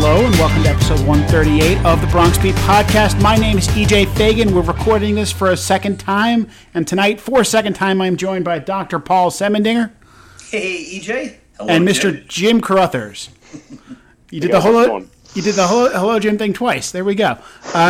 Hello and welcome to episode 138 of the Bronx Beat Podcast. My name is EJ Fagan. We're recording this for a second time, and tonight, for a second time, I'm joined by Dr. Paul Semendinger. Hey, EJ. Hello, and Mr. Jim Carruthers. You did the hello Jim thing twice. There we go.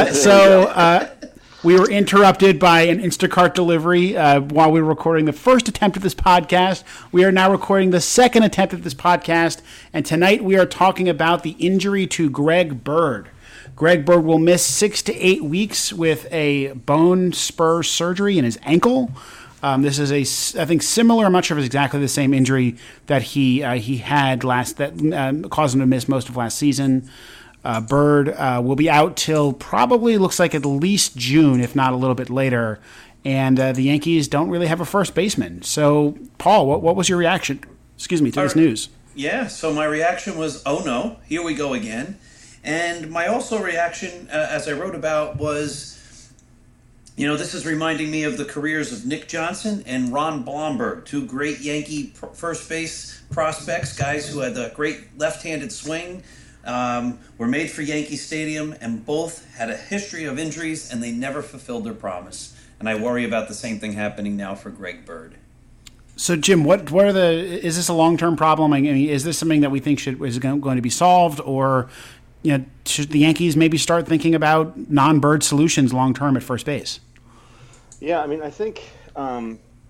We were interrupted by an Instacart delivery while we were recording the first attempt at this podcast. We are now recording the second attempt at this podcast, and tonight we are talking about the injury to Greg Bird. Greg Bird will miss 6 to 8 weeks with a bone spur surgery in his ankle. This is I think similar. I'm not sure if it's exactly the same injury that he had that caused him to miss most of last season. Bird will be out till probably looks like at least June, if not a little bit later. And the Yankees don't really have a first baseman. So, Paul, what was your reaction? To this news? Yeah, so my reaction was, oh no, here we go again. And my also reaction, as I wrote about, was, this is reminding me of the careers of Nick Johnson and Ron Blomberg, two great Yankee first base prospects, guys who had a great left-handed swing. Were made for Yankee Stadium, and both had a history of injuries, and they never fulfilled their promise. And I worry about the same thing happening now for Greg Bird. So, Jim, is this a long-term problem? I mean, is this something that we think is going to be solved, or should the Yankees maybe start thinking about non-Bird solutions long-term at first base? Yeah, I mean, I think I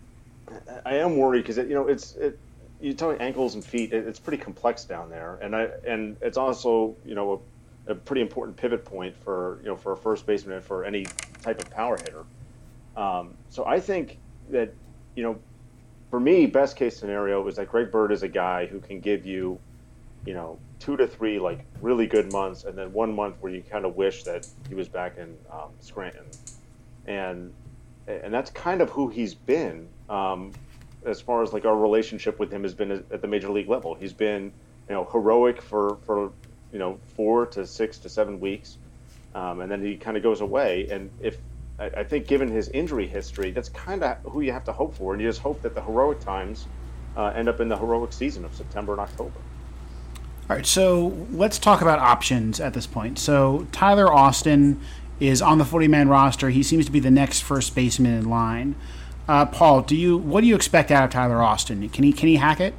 am worried because you tell me ankles and feet, it's pretty complex down there, and it's also a pretty important pivot point for a first baseman and for any type of power hitter. So I think that for me, best case scenario is that Greg Bird is a guy who can give you 2 to 3 like really good months, and then 1 month where you kind of wish that he was back in Scranton, and that's kind of who he's been. As far as like our relationship with him has been at the major league level, he's been heroic for 4 to 6 to 7 weeks, and then he kind of goes away. And I think given his injury history, that's kind of who you have to hope for, and you just hope that the heroic times end up in the heroic season of September and October. All right, so let's talk about options at this point. So Tyler Austin is on the 40-man roster. He seems to be the next first baseman in line. Paul, what do you expect out of Tyler Austin? Can he hack it?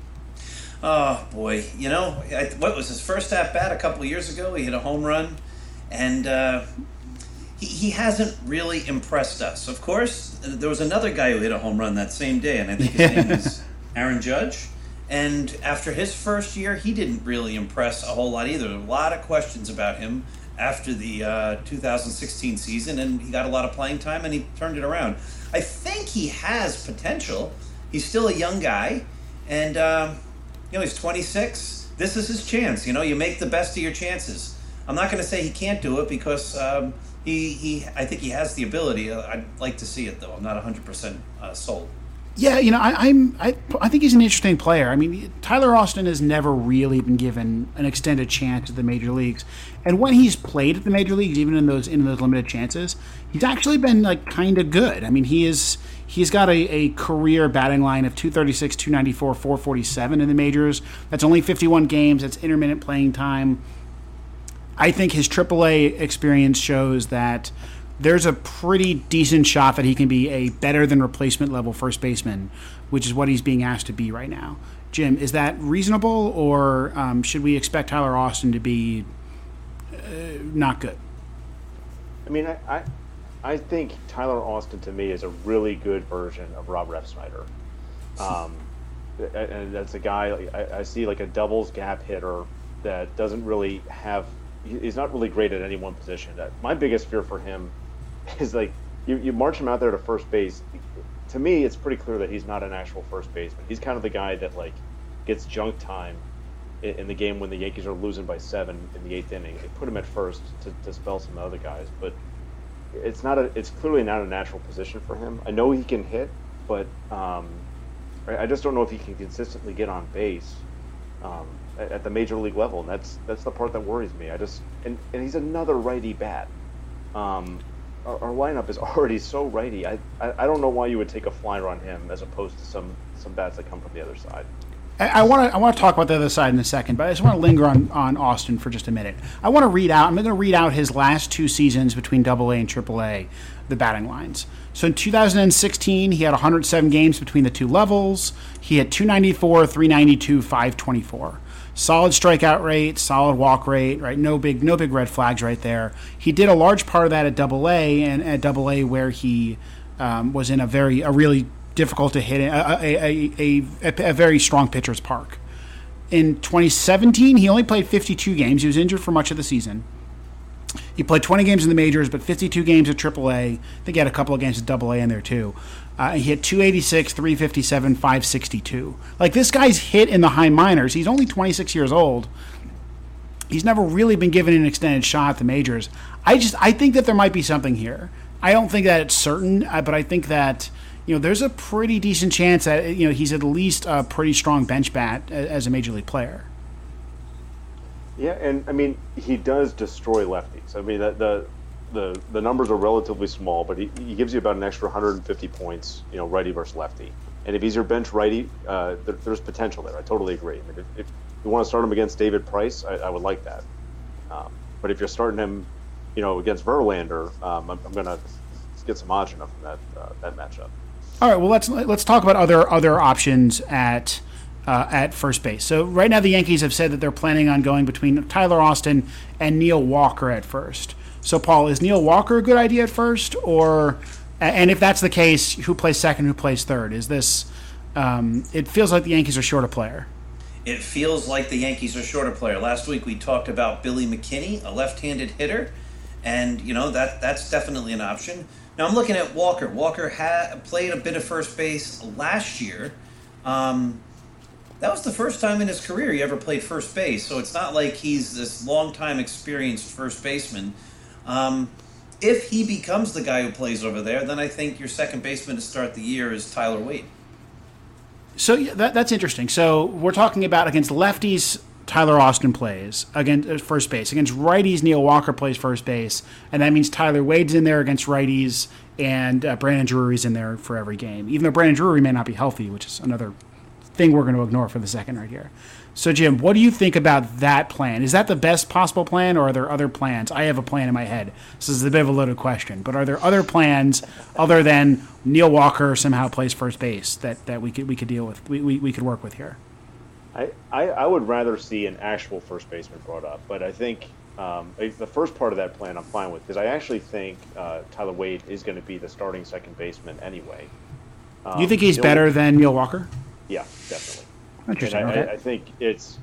Oh boy, what was his first at bat a couple of years ago? He hit a home run, and he hasn't really impressed us. Of course, there was another guy who hit a home run that same day, and I think his name is Aaron Judge. And after his first year, he didn't really impress a whole lot either. There were a lot of questions about him after the 2016 season, and he got a lot of playing time, and he turned it around. I think he has potential. He's still a young guy, and he's 26. This is his chance. You make the best of your chances. I'm not going to say he can't do it because I think he has the ability. I'd like to see it though. I'm not 100% sold. Yeah, I think he's an interesting player. I mean, Tyler Austin has never really been given an extended chance at the major leagues, and when he's played at the major leagues, even in those limited chances, he's actually been like kind of good. I mean, he's got a career batting line of 236, 294, 447 in the majors. That's only 51 games. That's intermittent playing time. I think his AAA experience shows that there's a pretty decent shot that he can be a better than replacement level first baseman, which is what he's being asked to be right now. Jim, is that reasonable, or should we expect Tyler Austin to be not good? I mean, I think Tyler Austin to me is a really good version of Rob Refsnyder. And that's a guy I see like a doubles gap hitter that doesn't really have. He's not really great at any one position. My biggest fear for him is like you march him out there to first base. To me, it's pretty clear that he's not an actual first baseman. He's kind of the guy that like gets junk time in the game when the Yankees are losing by 7 in the 8th inning. They put him at first to spell some other guys, but it's clearly not a natural position for him. I know he can hit, but I just don't know if he can consistently get on base at the major league level, and that's the part that worries me. And he's another righty bat. Our lineup is already so righty. I don't know why you would take a flyer on him as opposed to some bats that come from the other side. I want to talk about the other side in a second, but I just want to linger on Austin for just a minute. I'm going to read out his last 2 seasons between Double A and Triple A, the batting lines. So in 2016, he had 107 games between the two levels. He had 294, 392, 524. Solid strikeout rate, solid walk rate, right? No big red flags right there. He did a large part of that at Double A, and at Double A where he was in a really difficult to hit a very strong pitcher's park. In 2017, he only played 52 games. He was injured for much of the season. He played 20 games in the majors, but 52 games at AAA. I think he had a couple of games at AA in there too. He hit 286, 357, 562. Like, this guy's hit in the high minors. He's only 26 years old. He's never really been given an extended shot at the majors. I think that there might be something here. I don't think that it's certain, but I think that there's a pretty decent chance that he's at least a pretty strong bench bat as a major league player. Yeah, and I mean, he does destroy lefties. I mean, the numbers are relatively small, but he gives you about an extra 150 points, righty versus lefty. And if he's your bench righty, there's potential there. I totally agree. I mean, if you want to start him against David Price, I would like that. But if you're starting him, against Verlander, I'm going to get some agita from that matchup. All right. Well, let's talk about other options at first base. So right now the Yankees have said that they're planning on going between Tyler Austin and Neil Walker at first. So Paul, is Neil Walker a good idea at first, and if that's the case, who plays second, who plays third? Is this? It feels like the Yankees are short a player. It feels like the Yankees are short a player. Last week we talked about Billy McKinney, a left-handed hitter, and that's definitely an option. Now I'm looking at Walker. Walker played a bit of first base last year. That was the first time in his career he ever played first base, so it's not like he's this long-time experienced first baseman. If he becomes the guy who plays over there, then I think your second baseman to start the year is Tyler Wade. So yeah, that's interesting. So we're talking about against lefties, Tyler Austin plays against first base. Against righties, Neil Walker plays first base, and that means Tyler Wade's in there against righties, and Brandon Drury's in there for every game, even though Brandon Drury may not be healthy, which is another thing we're going to ignore for the second right here. So, Jim, what do you think about that plan? Is that the best possible plan, or are there other plans? I have a plan in my head. This is a bit of a loaded question, but are there other plans other than Neil Walker somehow plays first base that we could deal with? We could work with here. I would rather see an actual first baseman brought up, but I think the first part of that plan I'm fine with, because I actually think Tyler Wade is going to be the starting second baseman anyway. You think he's better than Neil Walker? Yeah, definitely. Interesting. And okay. I think it's.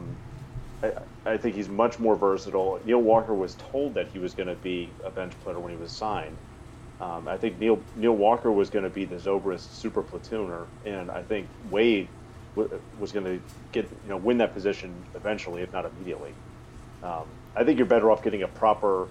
I think he's much more versatile. Neil Walker was told that he was going to be a bench player when he was signed. I think Neil Walker was going to be the Zobrist super platooner, and I think Wade was going to win that position eventually, if not immediately. I think you're better off getting a proper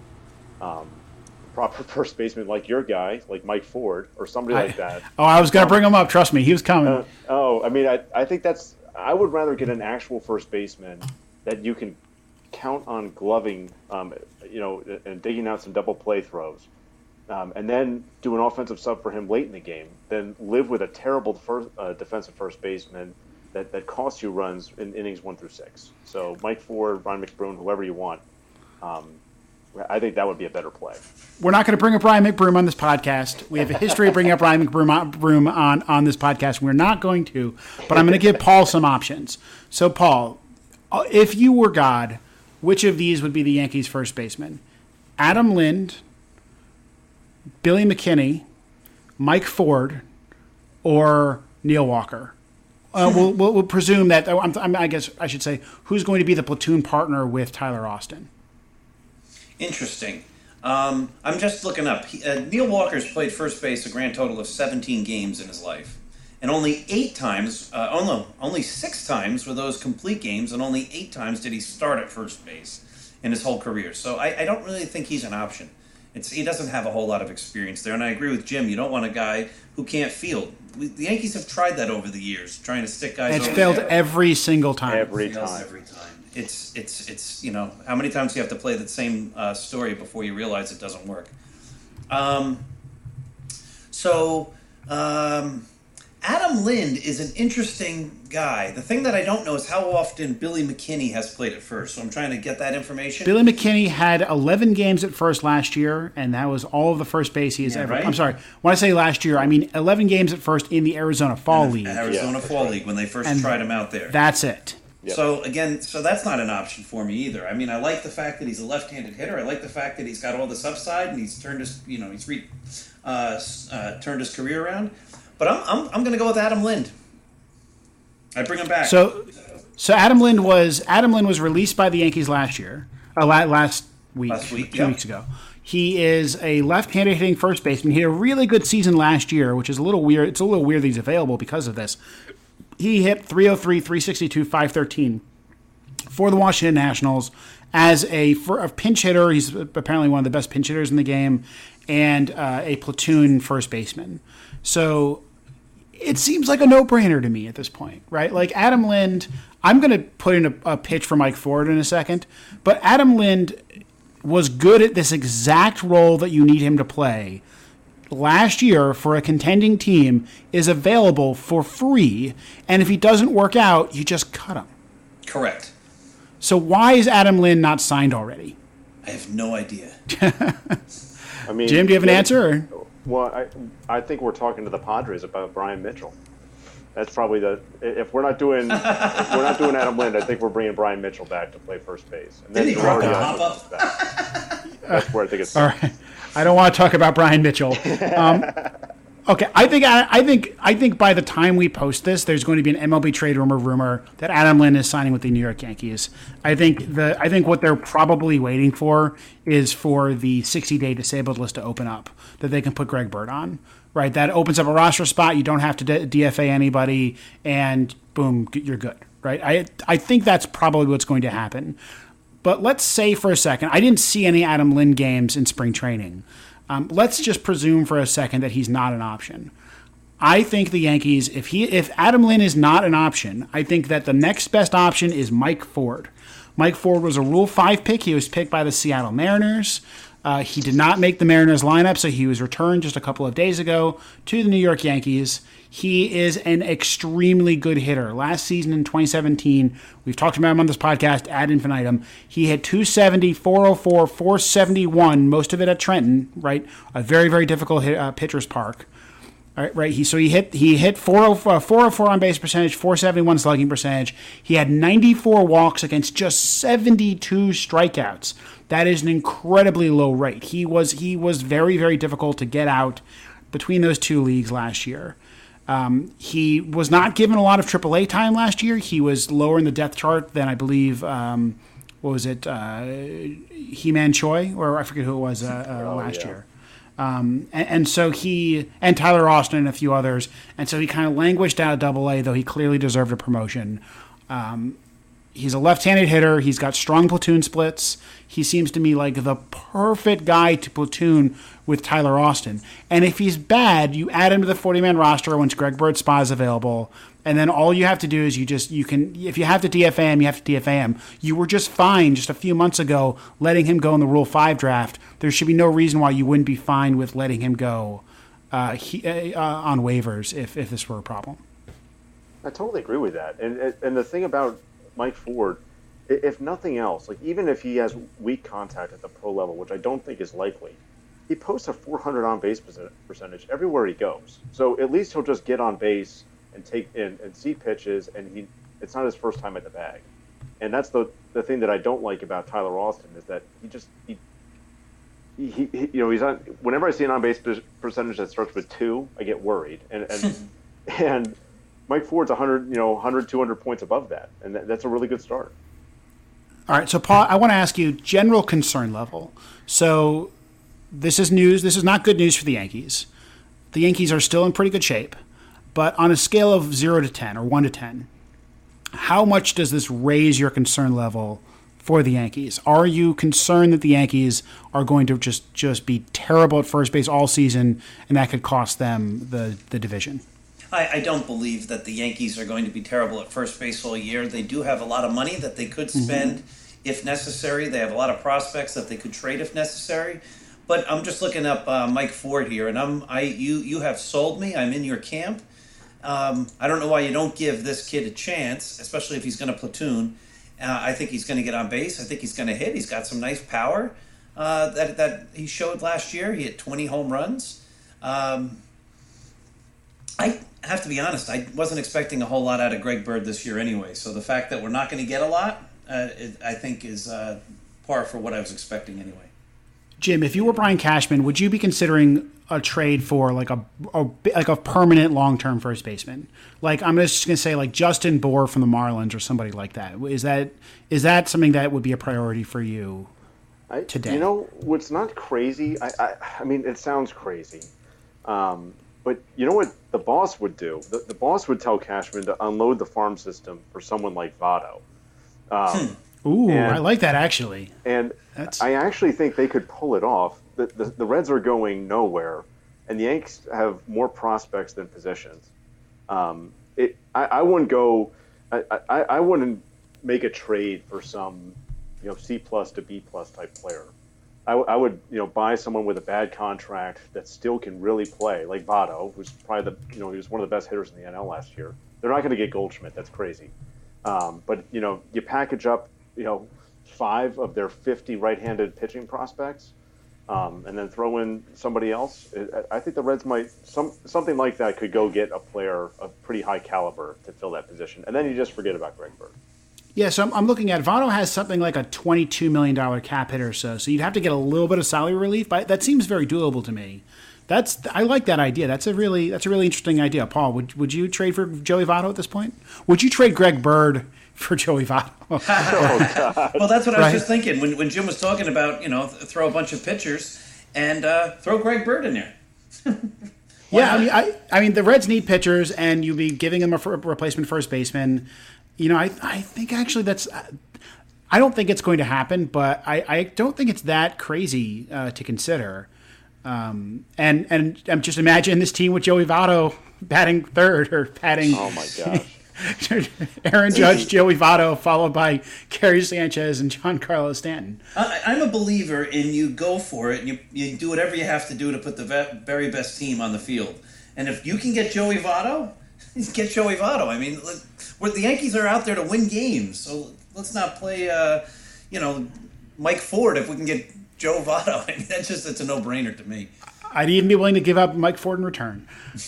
first baseman like your guy, like Mike Ford, or somebody like that. I was going to bring him up. Trust me, he was coming. I think I would rather get an actual first baseman that you can count on gloving, and digging out some double play throws, and then do an offensive sub for him late in the game, than live with a terrible defensive first baseman that costs you runs in innings 1 through 6. So Mike Ford, Ryan McBroom, whoever you want. I think that would be a better play. We're not going to bring up Ryan McBroom on this podcast. We have a history of bringing up Ryan McBroom on this podcast. We're not going to, but I'm going to give Paul some options. So, Paul, if you were God, which of these would be the Yankees' first baseman? Adam Lind, Billy McKinney, Mike Ford, or Neil Walker? We'll presume that. I guess I should say, who's going to be the platoon partner with Tyler Austin? Interesting. I'm just looking up. Neil Walker's played first base a grand total of 17 games in his life. And only 6 times were those complete games, and only 8 times did he start at first base in his whole career. So I don't really think he's an option. He doesn't have a whole lot of experience there. And I agree with Jim. You don't want a guy who can't field. The Yankees have tried that over the years, trying to stick guys over. It's failed every single time. Every time. It's how many times do you have to play the same story before you realize it doesn't work? Adam Lind is an interesting guy. The thing that I don't know is how often Billy McKinney has played at first. So I'm trying to get that information. Billy McKinney had 11 games at first last year, and that was all of the first base he has ever. Right? I'm sorry. When I say last year, I mean 11 games at first in the Arizona Fall League. Arizona Fall League, when they first tried him out there. That's it. Yep. So that's not an option for me either. I mean, I like the fact that he's a left-handed hitter. I like the fact that he's got all this upside and he's turned his, turned his career around. But I'm going to go with Adam Lind. I bring him back. So Adam Lind was released by the Yankees last year. Last week, 2 weeks ago. He is a left-handed hitting first baseman. He had a really good season last year, which is a little weird. It's a little weird that he's available because of this. He hit 303, 362, 513 for the Washington Nationals as a pinch hitter. He's apparently one of the best pinch hitters in the game, and a platoon first baseman. So it seems like a no-brainer to me at this point, right? Like Adam Lind, I'm going to put in a pitch for Mike Ford in a second, but Adam Lind was good at this exact role that you need him to play last year for a contending team, is available for free, and if he doesn't work out, you just cut him. Correct. So why is Adam Lind not signed already? I have no idea. I mean, Jim, do you have an answer? Or? Well, I think we're talking to the Padres about Brian Mitchell. That's probably if we're not doing Adam Lind, I think we're bringing Brian Mitchell back to play first base. And then Didn't he Girardi pop also up? comes back. That's where I think it's. All right. I don't want to talk about Brian Mitchell. Okay, I think by the time we post this, there's going to be an MLB trade rumor that Adam Lind is signing with the New York Yankees. I think what they're probably waiting for is for the 60-day disabled list to open up that they can put Greg Bird on. Right, that opens up a roster spot. You don't have to DFA anybody, and boom, you're good. Right, I think that's probably what's going to happen. But let's say for a second, I didn't see any Adam Lind games in spring training. Let's just presume for a second that he's not an option. I think the Yankees, if Adam Lind is not an option, I think that the next best option is Mike Ford. Mike Ford was a Rule 5 pick. He was picked by the Seattle Mariners. He did not make the Mariners lineup, so he was returned just a couple of days ago to the New York Yankees. He is an extremely good hitter. Last season in 2017, we've talked about him on this podcast ad infinitum. He had 270, 404, 471, most of it at Trenton, right? A very, very difficult pitcher's park. All right. He hit 404 on base percentage, 471 slugging percentage. He had 94 walks against just 72 strikeouts. That is an incredibly low rate. He was very, very difficult to get out between those two leagues last year. He was not given a lot of AAA time last year. He was lower in the depth chart than I believe. What was it? He-Man Choi, or I forget who it was last year. And so and Tyler Austin and a few others, and so he kind of languished out of Double-A, though he clearly deserved a promotion. He's a left-handed hitter. He's got strong platoon splits. He seems to me like the perfect guy to platoon with Tyler Austin. And if he's bad, you add him to the 40-man roster once Greg Bird's spot is available. And then all you have to do is if you have to DFA him, you have to DFA him. You were just fine just a few months ago letting him go in the Rule 5 draft. There should be no reason why you wouldn't be fine with letting him go on waivers if this were a problem. I totally agree with that. And the thing about Mike Ford, if nothing else, like even if he has weak contact at the pro level, which I don't think is likely, he posts a 400 on base percentage everywhere he goes. So at least he'll just get on base and take and see pitches, and it's not his first time at the bag. And that's the thing that I don't like about Tyler Austin is that he's on. Whenever I see an on base percentage that starts with 2, I get worried. And Mike Ford's 100, 200 points above that, and that's a really good start. All right, so Paul, I want to ask you general concern level. So this is news. This is not good news for the Yankees. The Yankees are still in pretty good shape, but on a scale of 0 to 10 or 1 to 10, how much does this raise your concern level for the Yankees? Are you concerned that the Yankees are going to just be terrible at first base all season, and that could cost them the division? I don't believe that the Yankees are going to be terrible at first base all year. They do have a lot of money that they could spend if necessary. They have a lot of prospects that they could trade if necessary. But I'm just looking up Mike Ford here, and you have sold me. I'm in your camp. I don't know why you don't give this kid a chance, especially if he's going to platoon. I think he's going to get on base. I think he's going to hit. He's got some nice power that he showed last year. He hit 20 home runs. I have to be honest, I wasn't expecting a whole lot out of Greg Bird this year anyway. So the fact that we're not going to get a lot, I think is par for what I was expecting anyway. Jim, if you were Brian Cashman, would you be considering a trade for like a permanent long-term first baseman? Like, I'm just going to say like Justin Bour from the Marlins or somebody like that. Is that something that would be a priority for you today? You know, what's not crazy? I mean, it sounds crazy. But you know what the boss would do? The boss would tell Cashman to unload the farm system for someone like Votto. I like that, actually. And I actually think they could pull it off. The Reds are going nowhere, and the Yankees have more prospects than positions. I wouldn't go. I wouldn't make a trade for some, C+ to B+ type player. I would, buy someone with a bad contract that still can really play, like Votto, who's probably he was one of the best hitters in the NL last year. They're not going to get Goldschmidt. That's crazy. But you package up, 5 of their 50 right-handed pitching prospects, and then throw in somebody else. I think the Reds might something like that could go get a player of pretty high caliber to fill that position, and then you just forget about Greg Bird. Yeah, so I'm looking at Votto has something like a $22 million cap hit or so. So you'd have to get a little bit of salary relief, but that seems very doable to me. I like that idea. That's a really interesting idea. Paul, would you trade for Joey Votto at this point? Would you trade Greg Bird for Joey Votto? Well, that's what I was just thinking when Jim was talking about, throw a bunch of pitchers and throw Greg Bird in there. Yeah, I mean the Reds need pitchers, and you'd be giving them a replacement first baseman. I think actually I don't think it's going to happen, but I don't think it's that crazy to consider. And just imagine this team with Joey Votto batting third or batting. Oh my gosh. Aaron Judge, Joey Votto, followed by Gary Sanchez and Giancarlo Stanton. I'm a believer in you go for it and you do whatever you have to do to put the very best team on the field. And if you can get Joey Votto, get Joey Votto. I mean, the Yankees are out there to win games, so let's not play, Mike Ford if we can get Joe Votto. I mean, it's a no-brainer to me. I'd even be willing to give up Mike Ford in return.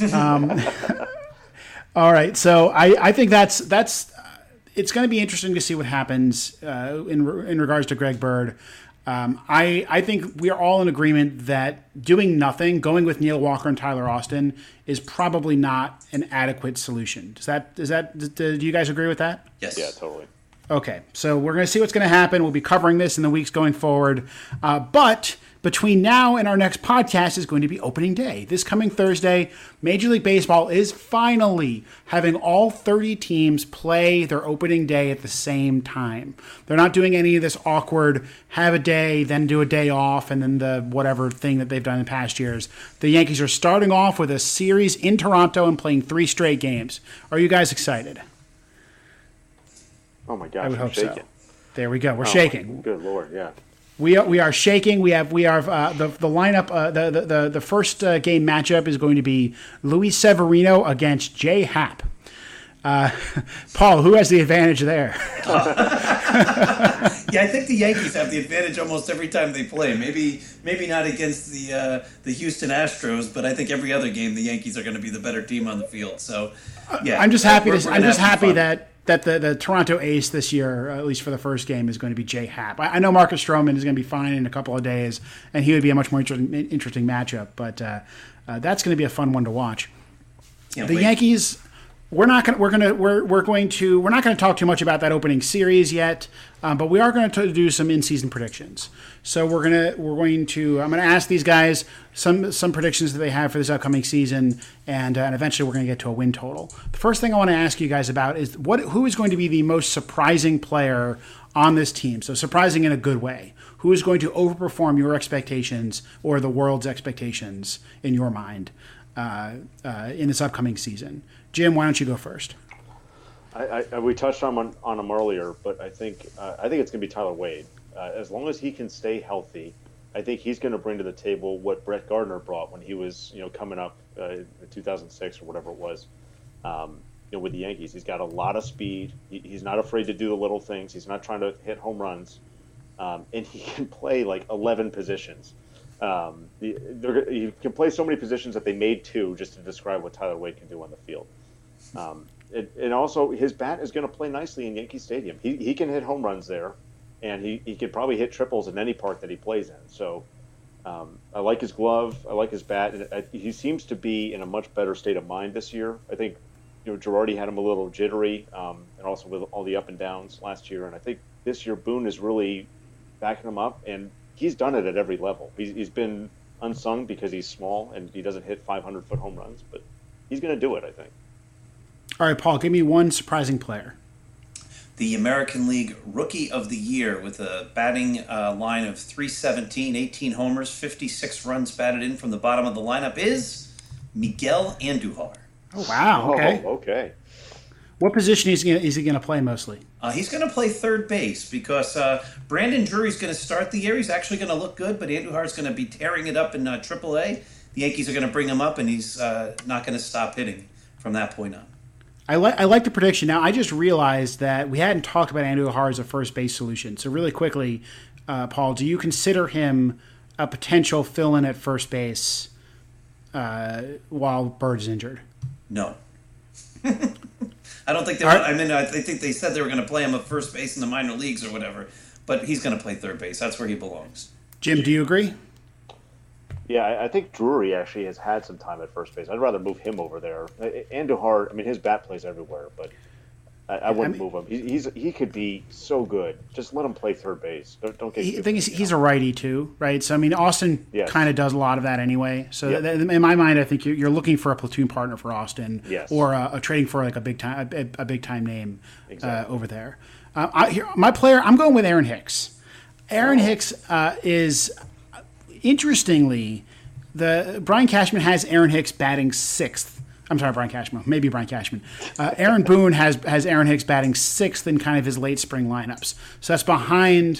All right, so I think that's it's going to be interesting to see what happens in regards to Greg Bird. I think we are all in agreement that doing nothing, going with Neil Walker and Tyler Austin, is probably not an adequate solution. Do you guys agree with that? Yes. Yeah, totally. Okay, so we're going to see what's going to happen. We'll be covering this in the weeks going forward. But between now and our next podcast is going to be opening day. This coming Thursday, Major League Baseball is finally having all 30 teams play their opening day at the same time. They're not doing any of this awkward have a day, then do a day off, and then the whatever thing that they've done in past years. The Yankees are starting off with a series in Toronto and playing 3 straight games. Are you guys excited? Oh my gosh, I would hope shaking. so. There we go. We're shaking. Good Lord, yeah. We are shaking. We are the lineup. The first game matchup is going to be Luis Severino against Jay Happ. Paul, who has the advantage there? Yeah, I think the Yankees have the advantage almost every time they play. Maybe not against the Houston Astros, but I think every other game the Yankees are going to be the better team on the field. So, yeah, I'm just happy. I'm just happy that the Toronto ace this year, at least for the first game, is going to be Jay Happ. I know Marcus Stroman is going to be fine in a couple of days, and he would be a much more interesting matchup. But that's going to be a fun one to watch. The Yankees. We're not going to talk too much about that opening series yet, but we are going to do some in-season predictions. So I'm going to ask these guys some predictions that they have for this upcoming season, and eventually we're going to get to a win total. The first thing I want to ask you guys about is who is going to be the most surprising player on this team? So surprising in a good way. Who is going to overperform your expectations or the world's expectations in your mind in this upcoming season? Jim, why don't you go first? We touched on him earlier, but I think it's going to be Tyler Wade. As long as he can stay healthy, I think he's going to bring to the table what Brett Gardner brought when he was coming up in 2006 or whatever it was. With the Yankees. He's got a lot of speed. He's not afraid to do the little things. He's not trying to hit home runs. And he can play like 11 positions. He can play so many positions that they made 2 just to describe what Tyler Wade can do on the field. And also, his bat is going to play nicely in Yankee Stadium. He can hit home runs there, and he could probably hit triples in any park that he plays in. So I like his glove. I like his bat. And he seems to be in a much better state of mind this year. I think Girardi had him a little jittery, and also with all the up and downs last year. And I think this year Boone is really backing him up, and he's done it at every level. He's been unsung because he's small and he doesn't hit 500-foot home runs, but he's going to do it, I think. All right, Paul, give me one surprising player. The American League Rookie of the Year with a batting line of 317, 18 homers, 56 runs batted in from the bottom of the lineup is Miguel Andujar. Oh, wow. Okay. Oh, okay. What position is he going to play mostly? He's going to play third base because Brandon Drury's going to start the year. He's actually going to look good, but Andujar's going to be tearing it up in AAA. The Yankees are going to bring him up, and he's not going to stop hitting from that point on. I like the prediction. Now, I just realized that we hadn't talked about Andujar as a first base solution. So really quickly, Paul, do you consider him a potential fill-in at first base while Bird's injured? No. I don't think they want, I think they said they were going to play him at first base in the minor leagues or whatever, but he's going to play third base. That's where he belongs. Jim, do you agree? Yeah, I think Drury actually has had some time at first base. I'd rather move him over there. Andujar, his bat plays everywhere, but I wouldn't move him. He could be so good. Just let him play third base. Don't get. The thing is, he's a righty too, right? So Austin kind of does a lot of that anyway. So in my mind, I think you're looking for a platoon partner for Austin, or a trading for like a big time name over there. My player, I'm going with Aaron Hicks. Aaron Hicks is. Interestingly, Brian Cashman has Aaron Hicks batting 6th. I'm sorry, Brian Cashman. Maybe Brian Cashman. Aaron Boone has Aaron Hicks batting 6th in kind of his late spring lineups. So that's behind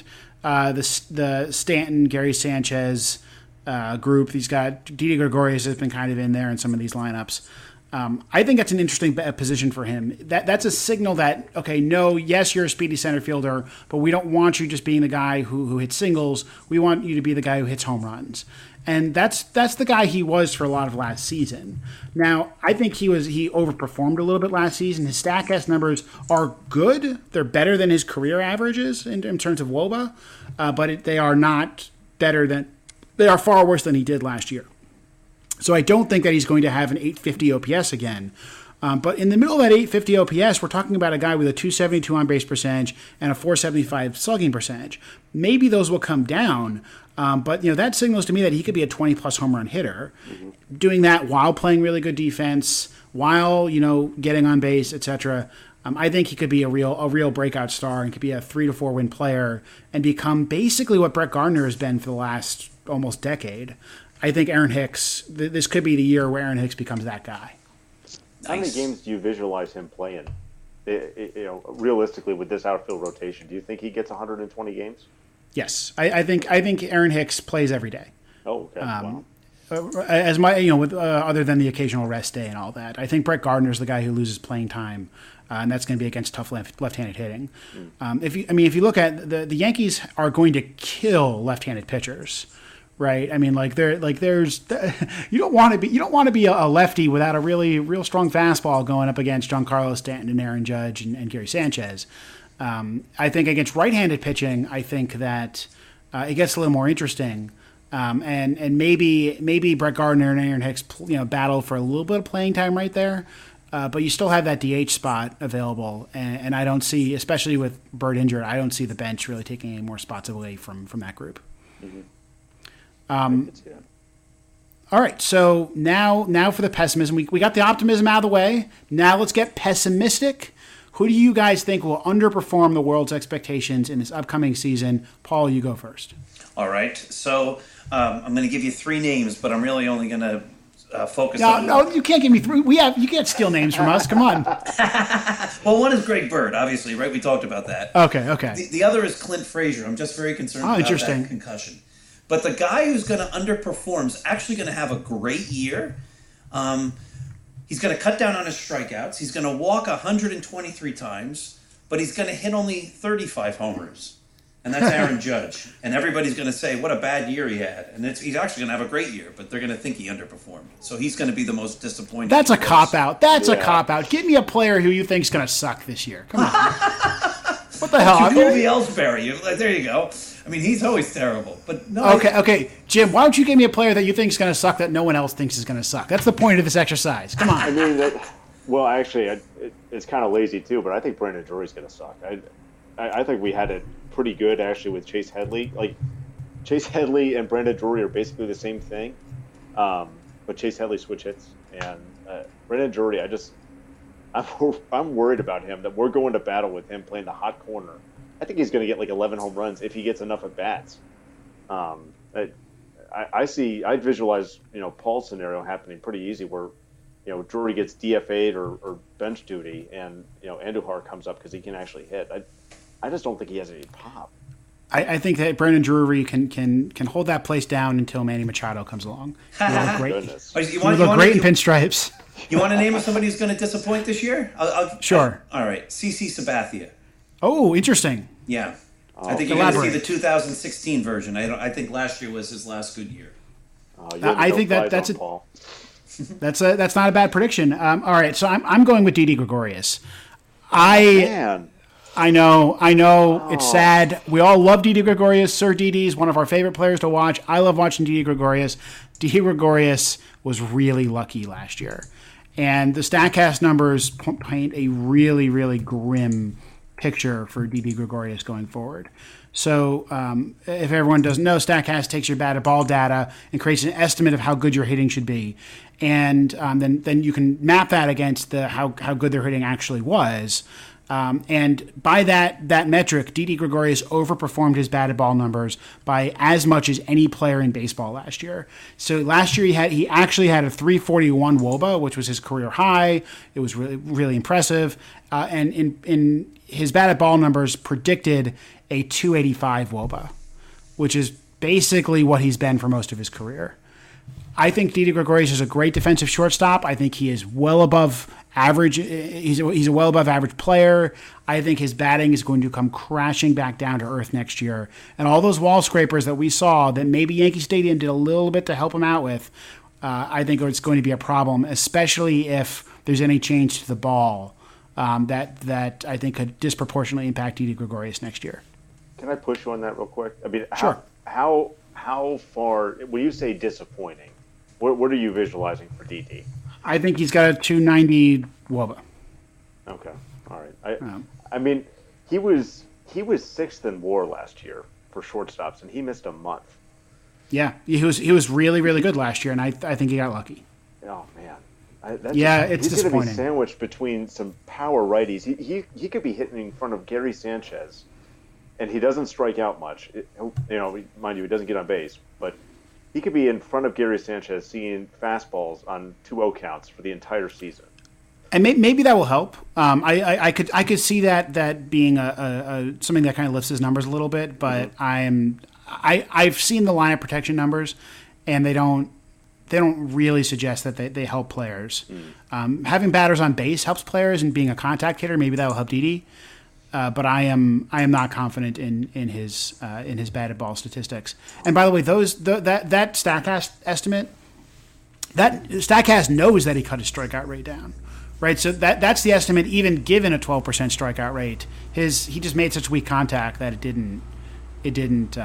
the Stanton, Gary Sanchez group. He's got Didi Gregorius has been kind of in there in some of these lineups. I think that's an interesting position for him. That's a signal that, yes, you're a speedy center fielder, but we don't want you just being the guy who hits singles. We want you to be the guy who hits home runs. And that's the guy he was for a lot of last season. Now, I think he overperformed a little bit last season. His StatCast numbers are good. They're better than his career averages in terms of WOBA, but they are not better than – they are far worse than he did last year. So I don't think that he's going to have an 850 OPS again. But in the middle of that 850 OPS, we're talking about a guy with a 272 on-base percentage and a 475 slugging percentage. Maybe those will come down, but that signals to me that he could be a 20-plus home run hitter, doing that while playing really good defense, while getting on base, etc. I think he could be a real breakout star and could be a 3 to 4 win player and become basically what Brett Gardner has been for the last almost decade. I think Aaron Hicks, this could be the year where Aaron Hicks becomes that guy. How many games do you visualize him playing? Realistically, with this outfield rotation, do you think he gets 120 games? Yes, I think Aaron Hicks plays every day. Oh, okay. Wow. As with other than the occasional rest day and all that, I think Brett Gardner is the guy who loses playing time, and that's going to be against tough left-handed hitting. If you look at the Yankees are going to kill left-handed pitchers. Right, there's you don't want to be a lefty without a real strong fastball going up against Giancarlo Stanton and Aaron Judge and Gary Sanchez. I think against right-handed pitching, I think that it gets a little more interesting, and maybe Brett Gardner and Aaron Hicks battle for a little bit of playing time right there, but you still have that DH spot available, and I don't see, especially with Bird injured, I don't see the bench really taking any more spots away from that group. Mm-hmm. All right, so now for the pessimism. We got the optimism out of the way. Now let's get pessimistic. Who do you guys think will underperform the world's expectations in this upcoming season? Paul, you go first. All right, so I'm going to give you 3 names, but I'm really only going to focus on... No, you can't give me 3. You can't steal names from us. Come on. Well, one is Greg Bird, obviously, right? We talked about that. Okay. The other is Clint Frazier. I'm just very concerned about that concussion. But the guy who's going to underperform is actually going to have a great year. He's going to cut down on his strikeouts. He's going to walk 123 times, but he's going to hit only 35 homers. And that's Aaron Judge. And everybody's going to say, what a bad year he had. And he's actually going to have a great year, but they're going to think he underperformed. So he's going to be the most disappointing. That's a cop-out. That's a cop-out. Give me a player who you think's going to suck this year. Come on. What the hell? Jacoby Ellsbury. There you go. I mean, he's always terrible. But no. Okay. Jim, why don't you give me a player that you think's going to suck that no one else thinks is going to suck? That's the point of this exercise. Come on. I mean, actually, it's kind of lazy too, but I think Brandon Drury's going to suck. I think we had it pretty good actually with Chase Headley. Like Chase Headley and Brandon Drury are basically the same thing, but Chase Headley switch hits, and Brandon Drury, I'm worried about him, that we're going to battle with him playing the hot corner. I think he's going to get like 11 home runs if he gets enough at bats. I visualize Paul's scenario happening pretty easy, where Drury gets DFA'd or bench duty, and Andujar comes up because he can actually hit. I just don't think he has any pop. I think that Brandon Drury can hold that place down until Manny Machado comes along. He'll look great. You look great in pinstripes. You want to name somebody who's going to disappoint this year? Sure. All right. CC Sabathia. Oh, interesting. Yeah. I think you're going to see the 2016 version. I think last year was his last good year. I think that's that's not a bad prediction. All right, so I'm going with Didi Gregorius. I know. It's sad. We all love Didi Gregorius. Sir Didi is one of our favorite players to watch. I love watching Didi Gregorius. Didi Gregorius was really lucky last year. And the StatCast numbers paint a really, really grim picture for Didi Gregorius going forward. So if everyone doesn't know, StatCast takes your batted ball data and creates an estimate of how good your hitting should be. And then you can map that against how good their hitting actually was. And by that metric, Didi Gregorius overperformed his batted ball numbers by as much as any player in baseball last year. So last year he actually had a 341 WOBA, which was his career high. It was really, really impressive. And in his batted ball numbers predicted a 285 WOBA, which is basically what he's been for most of his career. I think Didi Gregorius is a great defensive shortstop. I think he is well above average. He's a well above average player. I think his batting is going to come crashing back down to earth next year. And all those wall scrapers that we saw that maybe Yankee Stadium did a little bit to help him out with, I think it's going to be a problem, especially if there's any change to the ball that I think could disproportionately impact Didi Gregorius next year. Can I push you on that real quick? I mean, sure. How far, when you say disappointing, what are you visualizing for DD? I think he's got a 290 WOBA. Okay, all right. I mean, he was sixth in WAR last year for shortstops, and he missed a month. Yeah, he was really, really good last year, and I think he got lucky. Oh man, it's disappointing. He's going to be sandwiched between some power righties. He could be hitting in front of Gary Sanchez, and he doesn't strike out much. Mind you, he doesn't get on base, but he could be in front of Gary Sanchez seeing fastballs on 2-0 counts for the entire season. And maybe that will help. I could see that being a something that kind of lifts his numbers a little bit. But I've seen the lineup protection numbers, and they don't really suggest that they help players. Having batters on base helps players, and being a contact hitter, maybe that will help Didi. But I am not confident in his batted ball statistics. And by the way, that Statcast estimate, that Statcast knows that he cut his strikeout rate down, right? So that's the estimate, even given a 12% strikeout rate. He just made such weak contact that it didn't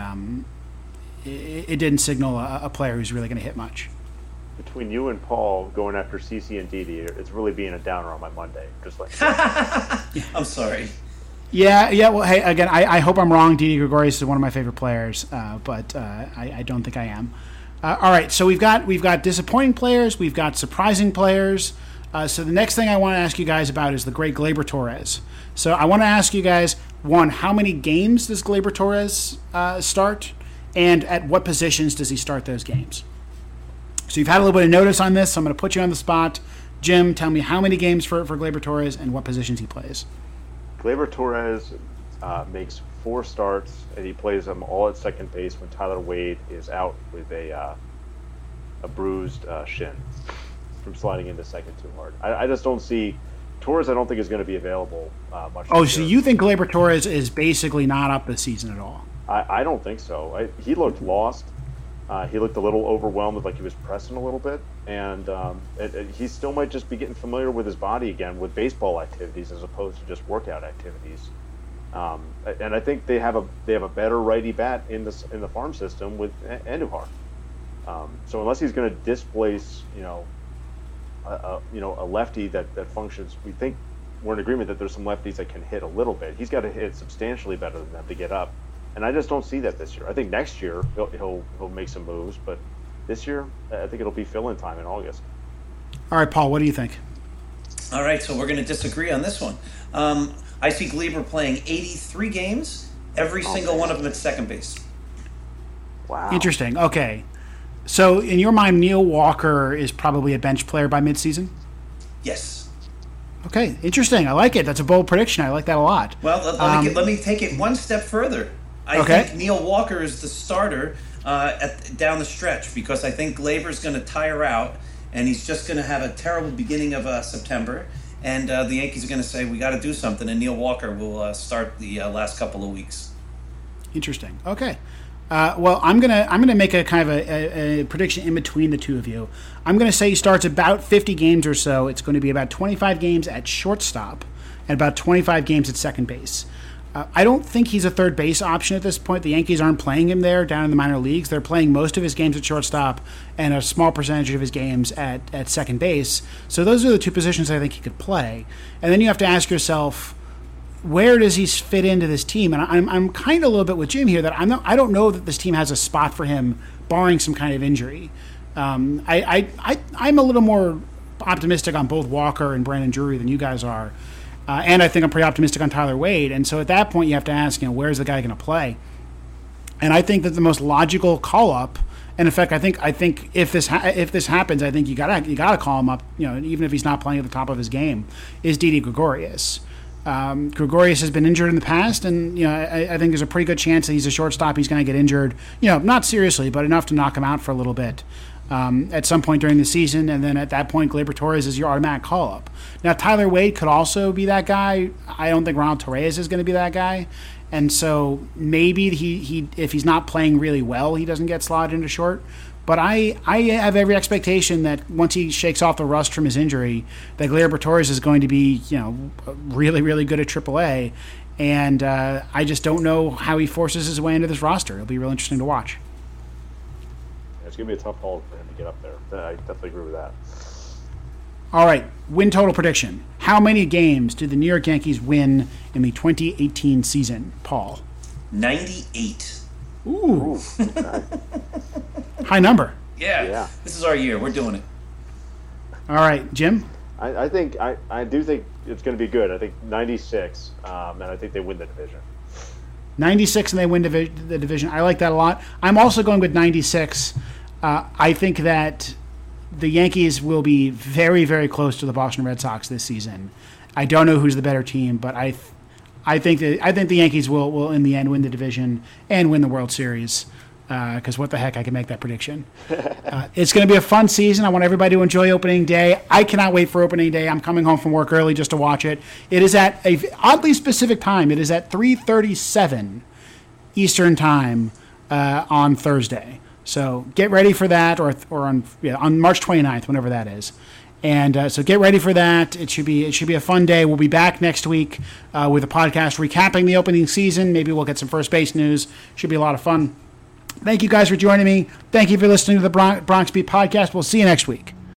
signal a player who's really going to hit much. Between you and Paul going after CC and Didi, it's really being a downer on my Monday. Just like I'm sorry. Yeah. Well, hey, again, I hope I'm wrong. Didi Gregorius is one of my favorite players, but I don't think I am. All right, so we've got disappointing players, we've got surprising players. So the next thing I want to ask you guys about is the great Gleyber Torres. So I want to ask you guys, one, how many games does Gleyber Torres start, and at what positions does he start those games? So you've had a little bit of notice on this, so I'm going to put you on the spot. Jim, tell me how many games for Gleyber Torres and what positions he plays. Gleyber Torres makes 4 starts, and he plays them all at second base when Tyler Wade is out with a bruised shin. from sliding into second too hard. I just don't see Torres. I don't think is going to be available much. Oh, so you think Gleyber Torres is basically not up this season at all? I don't think so. He looked lost. He looked a little overwhelmed, like he was pressing a little bit, and he still might just be getting familiar with his body again with baseball activities as opposed to just workout activities. And I think they have a better righty bat in the farm system with Andujar. So unless he's going to displace, a lefty that functions, we think we're in agreement that there's some lefties that can hit a little bit. He's got to hit substantially better than that to get up. And I just don't see that this year. I think next year he'll make some moves, but this year I think it'll be fill-in time in August. All right, Paul, what do you think? All right, so we're going to disagree on this one. I see Gleyber playing 83 games, every single one of them at second base. Wow. Interesting. Okay. So in your mind, Neil Walker is probably a bench player by midseason? Yes. Okay, interesting. I like it. That's a bold prediction. I like that a lot. Well, let me take it one step further. I think Neil Walker is the starter down the stretch because I think Gleyber's going to tire out and he's just going to have a terrible beginning of September. And the Yankees are going to say, we got to do something, and Neil Walker will start the last couple of weeks. Interesting. Okay. Well, I'm gonna make a kind of a prediction in between the two of you. I'm gonna say he starts about 50 games or so. It's going to be about 25 games at shortstop and about 25 games at second base. I don't think he's a third base option at this point. The Yankees aren't playing him there down in the minor leagues. They're playing most of his games at shortstop and a small percentage of his games at second base. So those are the two positions I think he could play. And then you have to ask yourself, where does he fit into this team? And I'm kind of a little bit with Jim here that I don't know that this team has a spot for him, barring some kind of injury. I'm a little more optimistic on both Walker and Brandon Drury than you guys are. And I think I'm pretty optimistic on Tyler Wade. And so at that point, you have to ask, where's the guy going to play? And I think that the most logical call up, and in fact, I think if this happens, I think you gotta call him up, even if he's not playing at the top of his game, is Didi Gregorius. Gregorius has been injured in the past, and I think there's a pretty good chance that he's a shortstop. He's going to get injured, not seriously, but enough to knock him out for a little bit at some point during the season. And then at that point, Gleyber Torres is your automatic call up. Now, Tyler Wade could also be that guy. I don't think Ronald Torres is going to be that guy, and so maybe he if he's not playing really well, he doesn't get slotted into short. But I have every expectation that once he shakes off the rust from his injury, that Gleyber Torres is going to be, really, really good at AAA. And I just don't know how he forces his way into this roster. It'll be real interesting to watch. It's going to be a tough call for him to get up there. I definitely agree with that. All right, win total prediction. How many games did the New York Yankees win in the 2018 season, Paul? 98. Ooh. Okay. High number. Yeah. This is our year. We're doing it. All right, Jim? I do think it's going to be good. I think 96, and I think they win the division. 96 and they win the division. I like that a lot. I'm also going with 96. I think that the Yankees will be very, very close to the Boston Red Sox this season. I don't know who's the better team, but I think the Yankees will in the end win the division and win the World Series. Because what the heck, I can make that prediction. It's going to be a fun season. I want everybody to enjoy opening day. I cannot wait for opening day. I'm coming home from work early just to watch it. It is at a oddly specific time. It is at 3:37 Eastern time on Thursday. So get ready for that, or on March 29th, whenever that is. And so get ready for that. It should be a fun day. We'll be back next week with a podcast recapping the opening season. Maybe we'll get some first base news. Should be a lot of fun. Thank you guys for joining me. Thank you for listening to the Bronx Beat Podcast. We'll see you next week.